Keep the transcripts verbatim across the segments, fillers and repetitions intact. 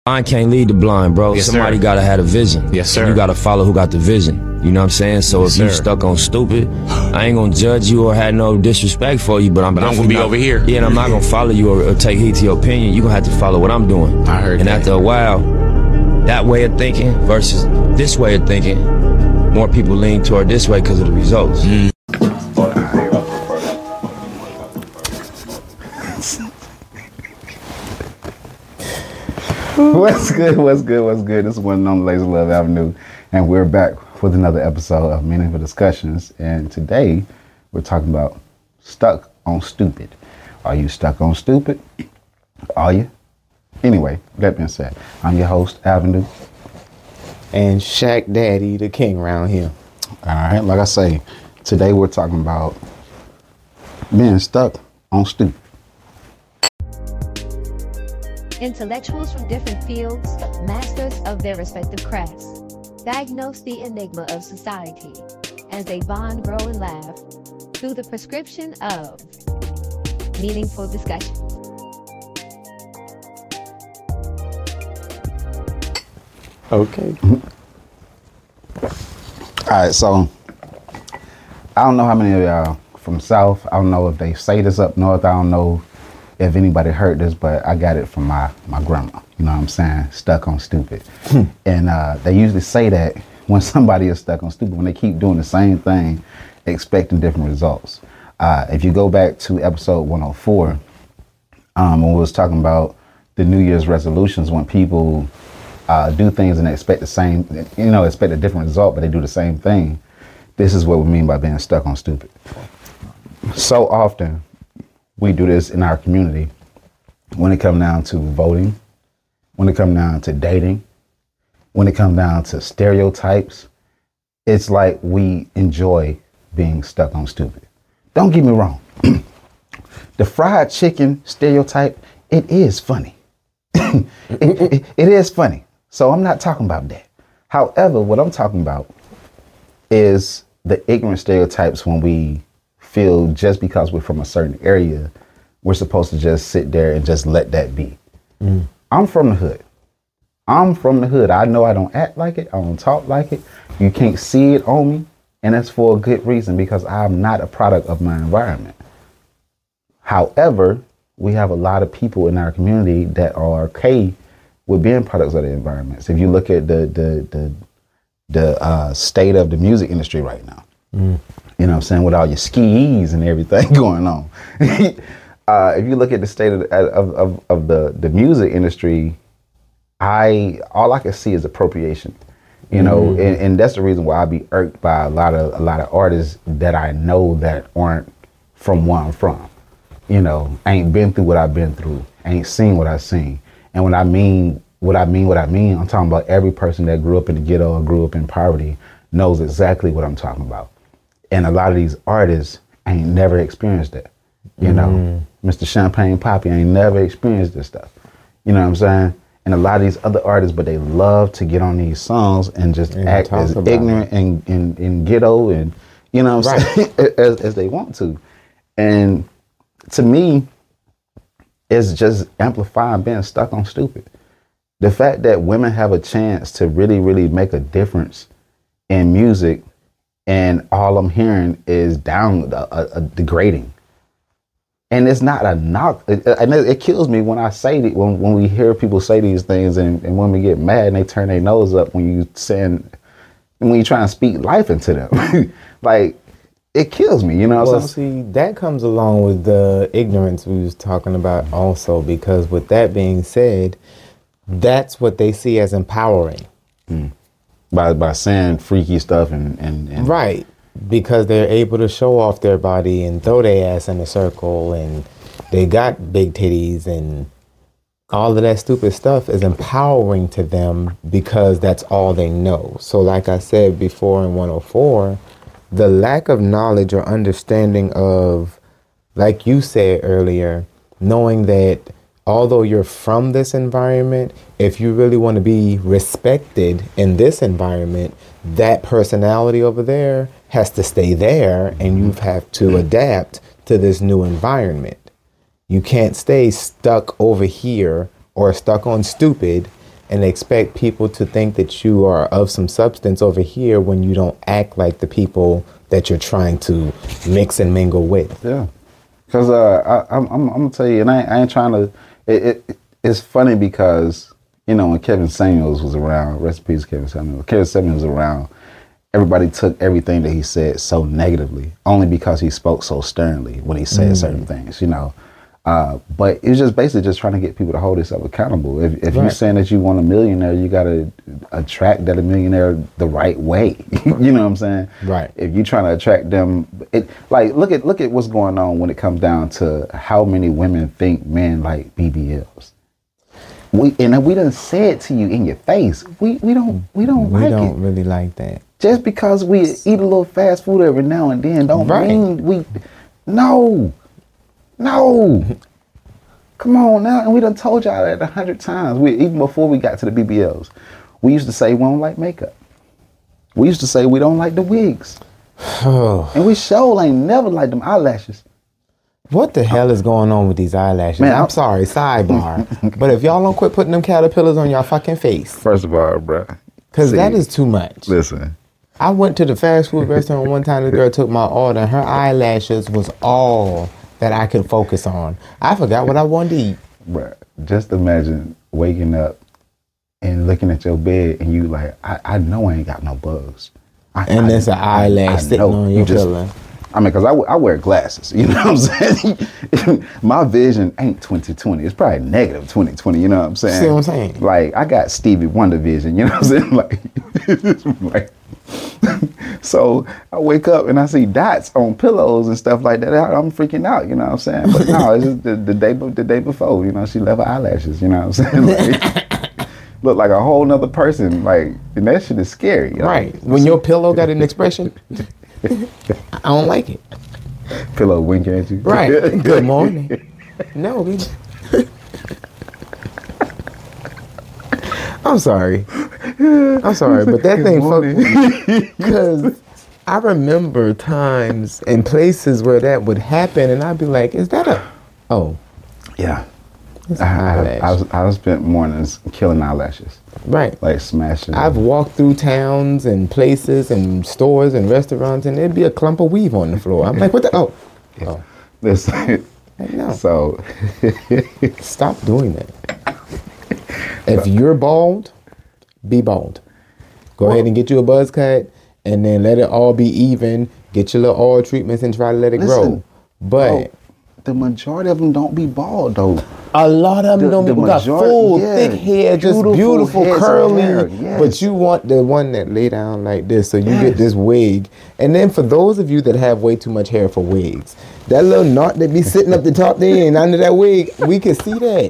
Blind can't lead the blind, bro. Yes, Somebody sir. gotta have a vision. Yes, sir. You gotta follow who got the vision. You know what I'm saying? So Yes, if you sir. stuck on stupid, I ain't gonna judge you or have no disrespect for you, but I'm But I'm definitely gonna be not- over here. Yeah, and I'm not gonna follow you or, or take heed to your opinion. You gonna have to follow what I'm doing. I heard And that. after a while, that way of thinking versus this way of thinking, more people lean toward this way because of the results. Mm. What's good? What's good? What's good? This is one and only Lazy Love Avenue, and we're back with another episode of Meaningful Discussions. And today, we're talking about stuck on stupid. Are you stuck on stupid? Are you? Anyway, that being said, I'm your host, Avenue. And Shaq Daddy, the king around here. All right, like I say, today we're talking about being stuck on stupid. Intellectuals from different fields, masters of their respective crafts, diagnose the enigma of society as they bond, grow, and laugh through the prescription of meaningful discussion. Okay. All right, so I don't know how many of y'all from South. I don't know if they say this up north. I don't know if anybody heard this, but I got it from my, my grandma. You know what I'm saying? Stuck on stupid. And uh, they usually say that when somebody is stuck on stupid, when they keep doing the same thing, expecting different results. Uh, if you go back to episode one oh four, um, when we was talking about the New Year's resolutions, when people uh, do things and expect the same, you know, expect a different result, but they do the same thing. This is what we mean by being stuck on stupid. So often, we do this in our community when it comes down to voting, when it comes down to dating, when it comes down to stereotypes. It's like we enjoy being stuck on stupid. Don't get me wrong. The fried chicken stereotype, it is funny. it, it, it is funny. So I'm not talking about that. However, what I'm talking about is the ignorant stereotypes when we feel just because we're from a certain area, we're supposed to just sit there and just let that be. Mm. I'm from the hood. I'm from the hood. I know I don't act like it. I don't talk like it. You can't see it on me. And that's for a good reason, because I'm not a product of my environment. However, we have a lot of people in our community that are okay with being products of the environments. If you look at the the the, the uh, state of the music industry right now, mm. you know what I'm saying, with all your skis and everything going on. uh, if you look at the state of, of, of, of the, the music industry, I all I can see is appropriation. You know, mm. and, and that's the reason why I be irked by a lot of a lot of artists that I know that aren't from where I'm from. You know, ain't been through what I've been through, ain't seen what I've seen. And when I mean what I mean, what I mean, I'm talking about every person that grew up in the ghetto or grew up in poverty knows exactly what I'm talking about. And a lot of these artists ain't never experienced that. You mm. know, Mister Champagne Poppy ain't never experienced this stuff. You know what I'm saying? And a lot of these other artists, but they love to get on these songs and just and act as ignorant and, and, and ghetto and, you know what I'm right. saying, as, as they want to. And to me, it's just amplifying being stuck on stupid. The fact that women have a chance to really, really make a difference in music, and all I'm hearing is down, uh, uh, degrading. And it's not a knock. It, and it, it kills me when I say that, when, when we hear people say these things, and, and women get mad and they turn their nose up when you saying, when you try and speak life into them. Like, it kills me, you know what well, I'm saying? see, that comes along with the ignorance we was talking about also, because with that being said, that's what they see as empowering. Mm. By by saying freaky stuff and, and, and... Right. Because they're able to show off their body and throw their ass in a circle, and they got big titties, and all of that stupid stuff is empowering to them because that's all they know. So like I said before in one oh four, the lack of knowledge or understanding of, like you said earlier, knowing that although you're from this environment, if you really want to be respected in this environment, that personality over there has to stay there, and you have to adapt to this new environment. You can't stay stuck over here or stuck on stupid and expect people to think that you are of some substance over here when you don't act like the people that you're trying to mix and mingle with. Yeah, because uh, I, I'm, I'm, I'm gonna tell you, and I, I ain't trying to. It, it, it's funny because you know when Kevin Samuels was around, rest in peace, Kevin Samuels. Kevin Samuels was around. Everybody took everything that he said so negatively, only because he spoke so sternly when he said mm. certain things, you know. Uh, but it was just basically just trying to get people to hold themselves accountable. If, if right. you're saying that you want a millionaire, you got to attract that a millionaire the right way. You know what I'm saying? Right. If you're trying to attract them, it like look at look at what's going on when it comes down to how many women think men like B B Ls. We and we done say it to you in your face. We we don't we don't we like don't it. really like that. Just because we eat a little fast food every now and then don't right. mean we. No. No, come on now, and we done told y'all that a hundred times. We even before we got to the B B Ls, we used to say we don't like makeup. We used to say we don't like the wigs, and we sure ain't never liked them eyelashes. What the hell is going on with these eyelashes? Man, I'm, I'm sorry, sidebar, but if y'all don't quit putting them caterpillars on your fucking face, first of all, bruh, because that is too much. Listen. I went to the fast food restaurant one time. The girl took my order, and her eyelashes was all that I could focus on. I forgot what I wanted to eat. Bruh, just imagine waking up and looking at your bed and you like, I, I know I ain't got no bugs. I, and there's an eyelash sitting on your pillow. I mean, because I, I wear glasses, you know what I'm saying? My vision ain't twenty twenty. It's probably negative twenty twenty, you know what I'm saying? See what I'm saying? Like, I got Stevie Wonder vision, you know what I'm saying? Like, like so I wake up and I see dots on pillows and stuff like that. I'm freaking out, you know what I'm saying? But no, it's just the, the day the day before, you know, she left her eyelashes, you know what I'm saying? Like, look like a whole nother person, like, and that shit is scary. You know? Right. When your pillow got an expression, I don't like it. Pillow winking at you. Right. Good morning. No, bitch. I'm sorry. I'm sorry, but that thing fucked me. Because I remember times and places where that would happen, and I'd be like, is that a... Oh. Yeah. I, I, I, was, I spent mornings killing eyelashes. Right. Like smashing. I've walked through towns and places and stores and restaurants, and there'd be a clump of weave on the floor. I'm like, what the... Oh. Yeah. Oh. Listen. No. So. Stop doing that. If you're bald, be bald. Go well, ahead and get you a buzz cut, and then let it all be even. Get your little oil treatments and try to let it listen, grow. But bro, the majority of them don't be bald though. A lot of them the, don't the be got full, yeah, thick hair, just beautiful, curly. Yes. But you want the one that lay down like this, so you yes. get this wig. And then for those of you that have way too much hair for wigs, that little knot that be sitting up the top there and under that wig, we can see that.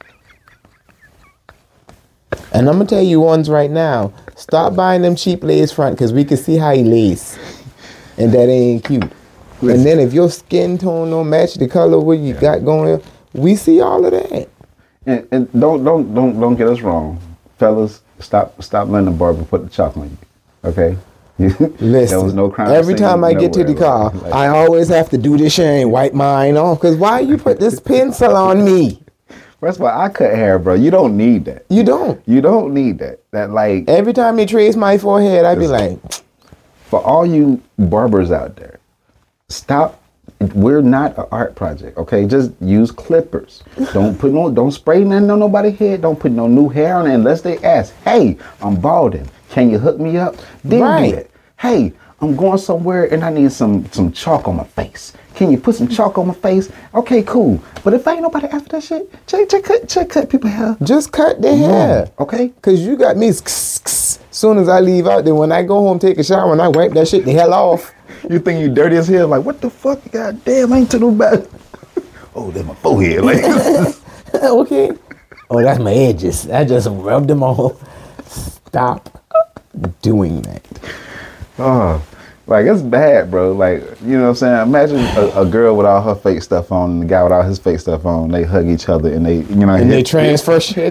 And I'm gonna tell you ones right now. Stop buying them cheap lace front because we can see how he lace, and that ain't cute. Listen. And then if your skin tone don't match the color what you yeah. got going, we see all of that. And, and don't don't don't don't get us wrong, fellas. Stop stop letting the barber put the chalk on you. Okay. Listen. There was no crime. Every time I get to the car, like, I always have to do this shit and wipe mine off. Cause why you put this pencil on me? First of all, I cut hair, bro. You don't need that. You don't. You don't need that. That like every time you trace my forehead, I'd be like, for all you barbers out there, stop. We're not an art project, okay? Just use clippers. Don't put no, don't spray nothing on nobody's head. Don't put no new hair on it unless they ask, "Hey, I'm balding. Can you hook me up?" Then right. do it. Hey, I'm going somewhere and I need some some chalk on my face. Can you put some chalk on my face? Okay, cool. But if ain't nobody after that shit, check, check, cut, check, cut people hair. Just cut their hair. Okay? Because you got me, as soon as I leave out there, when I go home, take a shower, and I wipe that shit the hell off. You think you dirty as hell? Like, what the fuck? God damn, I ain't to nobody. Oh, that's my forehead. Like. Okay. Oh, that's my edges. I just rubbed them all. Stop doing that. Oh. Like, it's bad, bro. Like, you know what I'm saying? Imagine a, a girl with all her fake stuff on and the guy with all his fake stuff on. They hug each other and they, you know. And they transfer shit.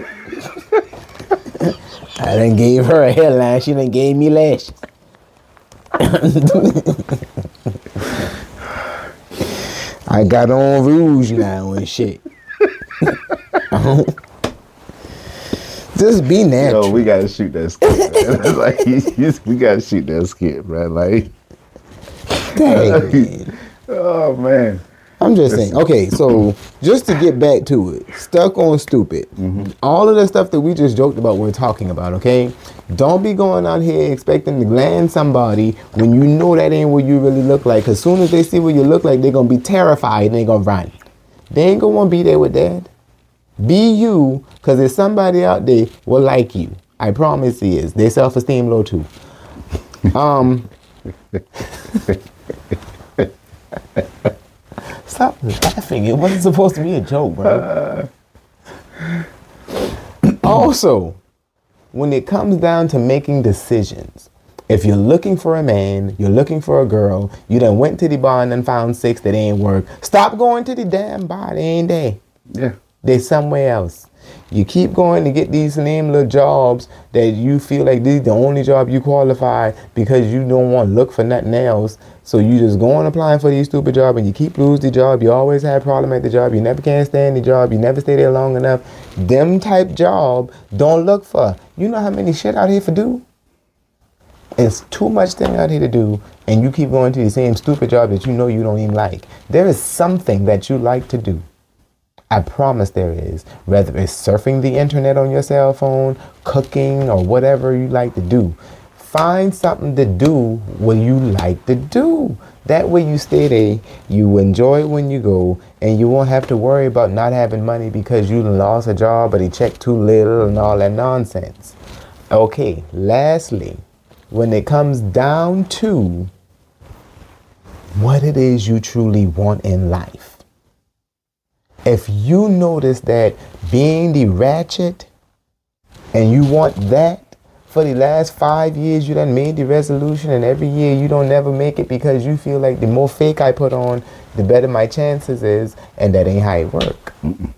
I done gave her a hairline. She done gave me lashes. I got on rouge now and shit. Just be natural. Yo, we gotta shoot that skit, man. Like, we gotta shoot that skit, bro. Like, Dang, man. oh man. I'm just saying. Okay, so just to get back to it, stuck on stupid. Mm-hmm. All of the stuff that we just joked about, we're talking about. Okay, don't be going out here expecting to land somebody when you know that ain't what you really look like. Cause soon as they see what you look like, they're gonna be terrified and they gonna run. They ain't gonna want to be there with that. Be you, cause there's somebody out there will like you. I promise he is. Their self-esteem low too. Um. Stop laughing. It wasn't supposed to be a joke, bro. Also, when it comes down to making decisions, if you're looking for a man, you're looking for a girl, you done went to the bar and done found six that ain't work, stop going to the damn bar. They ain't there. Yeah. They somewhere else. You keep going to get these same little jobs that you feel like this is the only job you qualify because you don't want to look for nothing else. So you just go on applying for these stupid jobs and you keep losing the job. You always have a problem at the job. You never can stand the job. You never stay there long enough. Them type job don't look for. You know how many shit out here for do? It's too much thing out here to do, and you keep going to the same stupid job that you know you don't even like. There is something that you like to do. I promise there is. Whether it's surfing the internet on your cell phone, cooking, or whatever you like to do. Find something to do what you like to do. That way you stay there, you enjoy it when you go, and you won't have to worry about not having money because you lost a job or they checked too little and all that nonsense. Okay, lastly, when it comes down to what it is you truly want in life. If you notice that being the ratchet and you want that for the last five years, you done made the resolution and every year you don't never make it because you feel like the more fake I put on, the better my chances is, and that ain't how it work.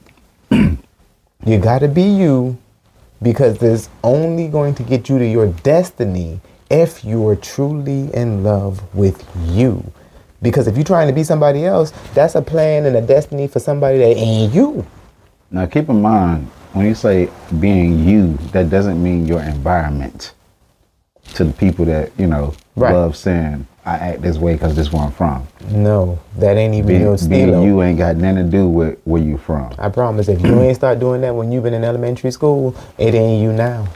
You gotta be you because there's only going to get you to your destiny if you are truly in love with you. Because if you're trying to be somebody else, that's a plan and a destiny for somebody that ain't you. Now keep in mind, when you say being you, that doesn't mean your environment. To the people that, you know, right. love saying, I act this way because this is where I'm from. No, that ain't even Being, your being stilo. you ain't got nothing to do with where you from. I promise, if you ain't start doing that when you've been in elementary school, it ain't you now.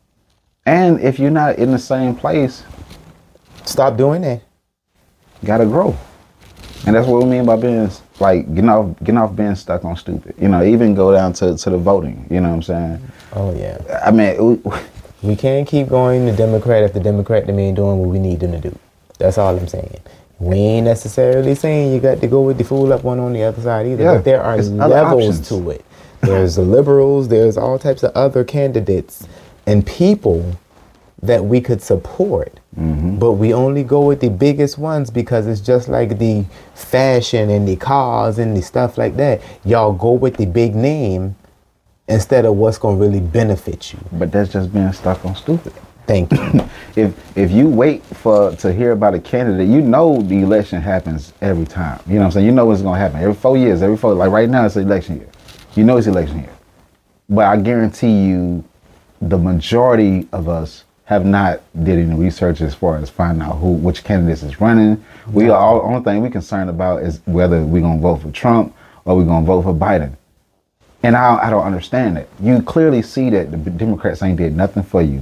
And if you're not in the same place, stop doing that. Gotta grow. And that's what we mean by being, like, getting off getting off being stuck on stupid. You know, even go down to, to the voting. You know what I'm saying? Oh, yeah. I mean, we, we can't keep going to Democrat if the Democrat them ain't doing what we need them to do. That's all I'm saying. We ain't necessarily saying you got to go with the fool up one on the other side either. Yeah, but there are levels to it. There's the liberals. There's all types of other candidates and people that we could support. Mm-hmm. But we only go with the biggest ones because it's just like the fashion and the cars and the stuff like that. Y'all go with the big name instead of what's going to really benefit you. But that's just being stuck on stupid. Thank you. if if you wait for to hear about a candidate, you know the election happens every time. You know what I'm saying? You know what's going to happen. Every four years, every four, like right now it's election year. You know it's election year. But I guarantee you the majority of us have not did any research as far as finding out who, which candidates is running. We are all, only thing we concerned about is whether we're gonna vote for Trump or we're gonna vote for Biden. And I, I don't understand it. You clearly see that the Democrats ain't did nothing for you.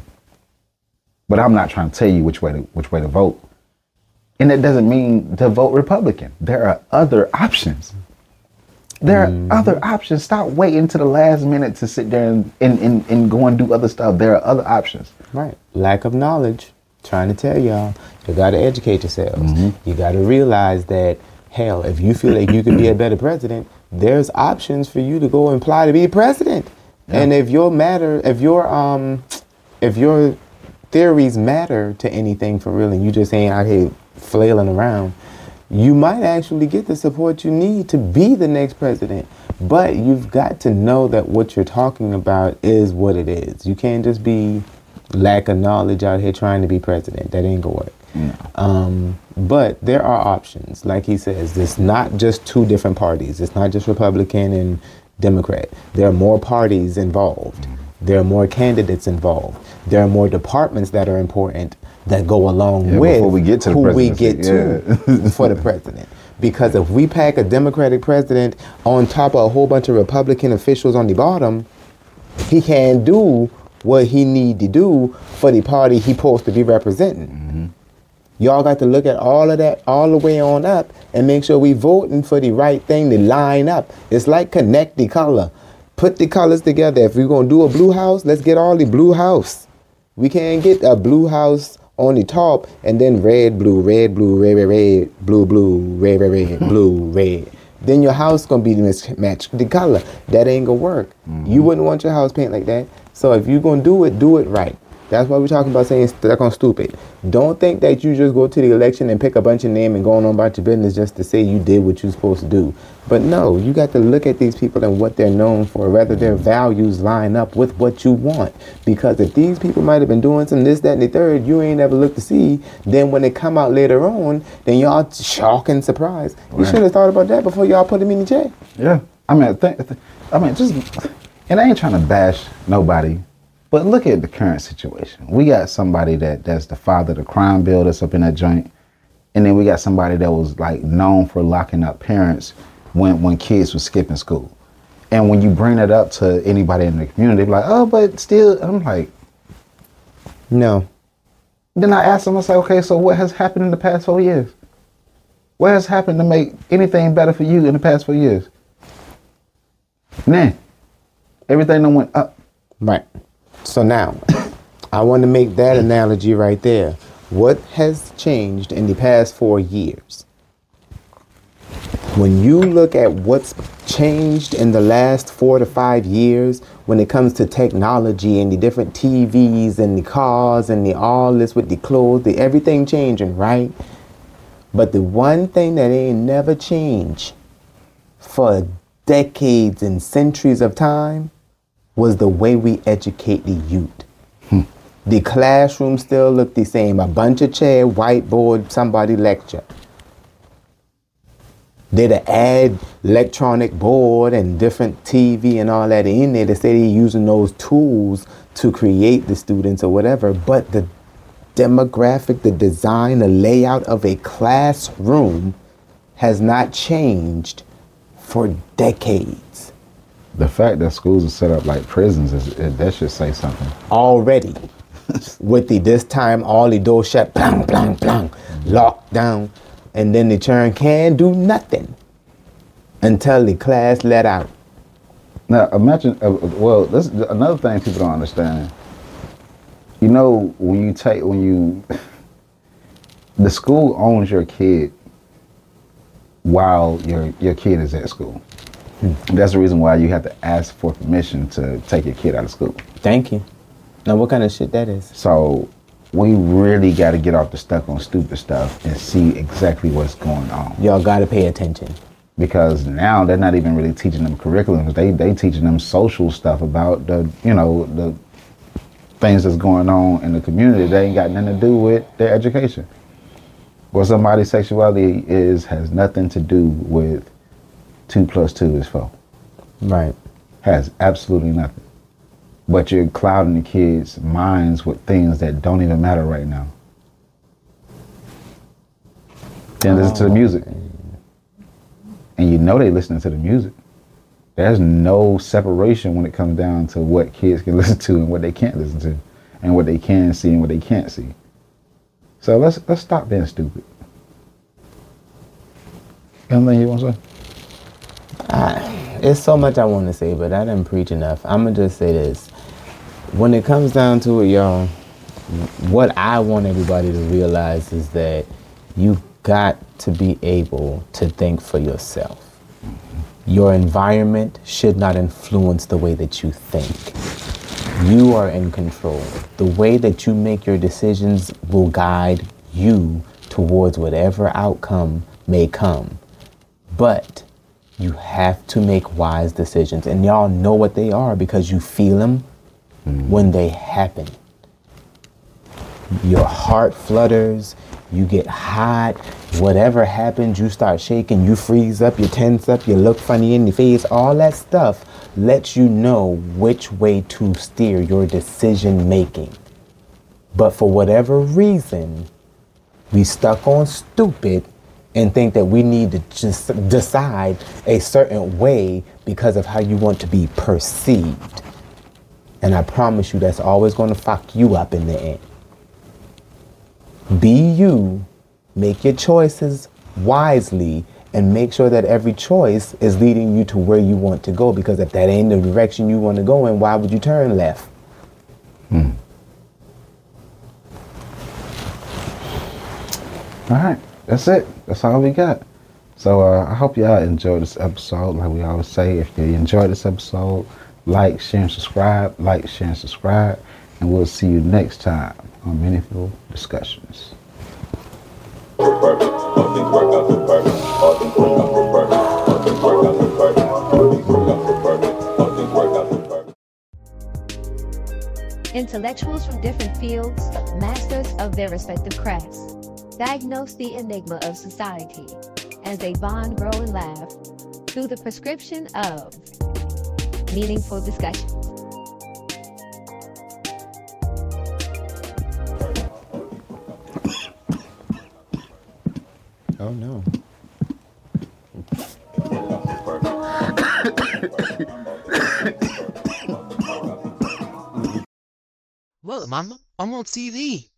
But I'm not trying to tell you which way to which way to vote. And that doesn't mean to vote Republican. There are other options. There mm-hmm. are other options. Stop waiting to the last minute to sit there and, and, and, and go and do other stuff. There are other options. Right. Lack of knowledge. Trying to tell y'all, you got to educate yourselves. Mm-hmm. You got to realize that, hell, if you feel like you could be a better president, there's options for you to go and apply to be president. Yeah. And if your matter, if your um, if your theories matter to anything for real, and you just ain't out here flailing around, you might actually get the support you need to be the next president. But you've got to know that what you're talking about is what it is. You can't just be lack of knowledge out here trying to be president. That ain't gonna work. No. Um, but there are options. Like he says, it's not just two different parties. It's not just Republican and Democrat. There are more parties involved. There are more candidates involved. There are more departments that are important that go along Yeah, with before we get to the who we presidency, get to yeah. for the president. Because if we pack a Democratic president on top of a whole bunch of Republican officials on the bottom, he can't do what he need to do for the party he supposed to be representing. Mm-hmm. Y'all got to look at all of that all the way on up and make sure we voting for the right thing to line up. It's like connect the color. Put the colors together. If we're going to do a blue house, let's get all the blue house. We can't get a blue house on the top and then red, blue, red, blue, red, red, red, blue, blue, red, red, red, blue, red. Then your house going to be mismatched the color. That ain't going to work. Mm-hmm. You wouldn't want your house paint like that. So if you're going to do it, do it right. That's why we're talking about saying stuck on stupid. Don't think that you just go to the election and pick a bunch of names and going on about your business just to say you did what you're supposed to do. But no, you got to look at these people and what they're known for, whether their values line up with what you want. Because if these people might have been doing some this, that, and the third, you ain't ever looked to see, then when they come out later on, then y'all shocked and surprised. You Right. should have thought about that before y'all put them in the jail. Yeah. I mean, I, think, I mean, just, and I ain't trying to bash nobody, but look at the current situation. We got somebody that that's the father of the crime bill that's up in that joint. And then we got somebody that was like known for locking up parents when, when kids were skipping school. And when you bring that up to anybody in the community, they be like, oh, but still, I'm like, No. then I asked them, I say, okay, so what has happened in the past four years? What has happened to make anything better for you in the past four years? Nah. Everything that went up. Right. So now, I want to make that analogy right there. What has changed in the past four years? When you look at what's changed in the last four to five years when it comes to technology and the different T Vs and the cars and the all this with the clothes, the everything changing, right? But the one thing that ain't never changed for decades and centuries of time was the way we educate the youth. Hmm. The classroom still look the same. A bunch of chair, whiteboard, somebody lecture. They'd add electronic board and different T V and all that in there to say they're using those tools to create the students or whatever. But the demographic, the design, the layout of a classroom has not changed for decades. The fact that schools are set up like prisons, is it, that should say something. Already. With the this time all the doors shut, blang, blang, blang, locked down, and then the children can't do nothing until the class let out. Now imagine, uh, well, this is another thing people don't understand. You know, when you take, when you, the school owns your kid while your your kid is at school. Hmm. That's the reason why you have to ask for permission to take your kid out of school. Thank you. Now, what kind of shit that is? So we really got to get off the stuck on stupid stuff and see exactly what's going on. Y'all got to pay attention. Because now they're not even really teaching them curriculums. They they teaching them social stuff about the, you know, the things that's going on in the community. They ain't got nothing to do with their education. What somebody's sexuality is has nothing to do with two plus two is four. Right. Has absolutely nothing. But you're clouding the kids' minds with things that don't even matter right now. Then listen to the music. And you know they listening to the music. There's no separation when it comes down to what kids can listen to and what they can't listen to, and what they can see and what they can't see. So let's let's stop being stupid. Anything you want to say? I, it's so much I want to say, but I didn't preach enough. I'm going to just say this. When it comes down to it, y'all, what I want everybody to realize is that you got to be able to think for yourself. Your environment should not influence the way that you think. You are in control. The way that you make your decisions will guide you towards whatever outcome may come. But you have to make wise decisions. And y'all know what they are because you feel them mm. when they happen. Your heart flutters. You get hot. whatever happens, you start shaking, you freeze up, you tense up, you look funny in the face, all that stuff lets you know which way to steer your decision making. But for whatever reason, we stuck on stupid and think that we need to just decide a certain way because of how you want to be perceived. And I promise you that's always going to fuck you up in the end. Be you, make your choices wisely, and make sure that every choice is leading you to where you want to go, because if that ain't the direction you want to go in, why would you turn left? Hmm. All right, that's it. That's all we got. So uh, I hope y'all enjoyed this episode. Like we always say, if you enjoyed this episode, like, share, and subscribe. Like, share, and subscribe. And we'll see you next time on Meaningful Discussions. Perfect. All things work out so perfect. All things work out so perfect. All things work out so perfect. All things work out so perfect. All things work out so perfect. Intellectuals from different fields, masters of their respective crafts, diagnose the enigma of society as they bond, grow, and laugh through the prescription of meaningful discussion. Oh no. Look, Mama, I'm on T V.